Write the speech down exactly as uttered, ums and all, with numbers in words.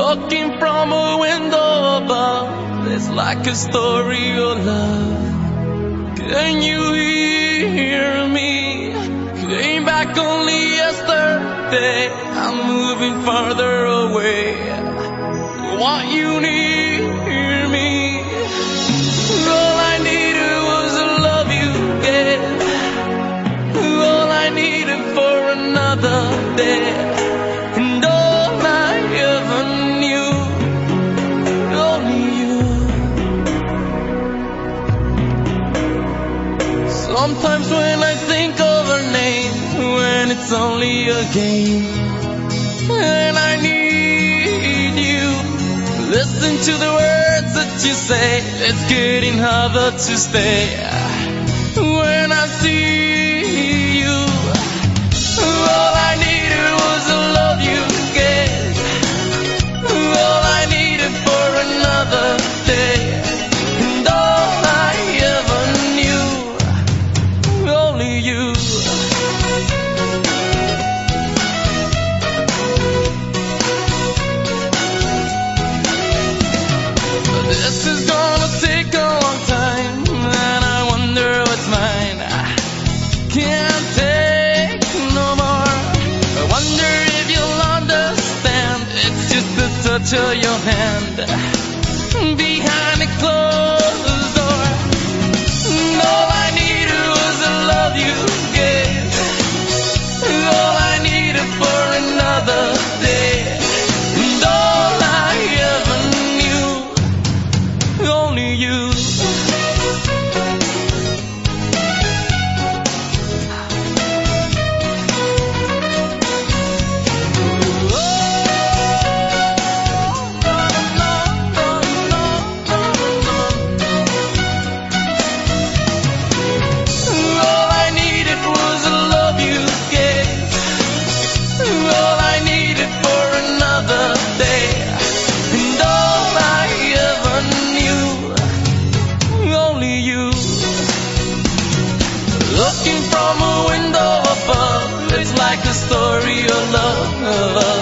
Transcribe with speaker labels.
Speaker 1: Looking from a window above, it's like a story of love. Can you hear me? Came back only yesterday. I'm moving farther away. Want you near me? All I needed was a love you gave. All I needed for another day. And all I ever knew, only you. Sometimes when I think of her name, when it's only a game, and I need you, listen to the words that you say, it's getting harder to stay. When I see you, all I needed was a love you gave. All I needed for another day. And all I ever knew, only you. This is gonna take a long time, and I wonder what's mine. I can't take no more. I wonder if you'll understand. It's just the touch of your hand behind a closed door. And all I needed was a love you gave. All I needed for another day. And all I ever knew, only you. All I needed was a love you gave. All I needed for another day. And all I ever knew, only you. Looking from a window above, it's like a story of love.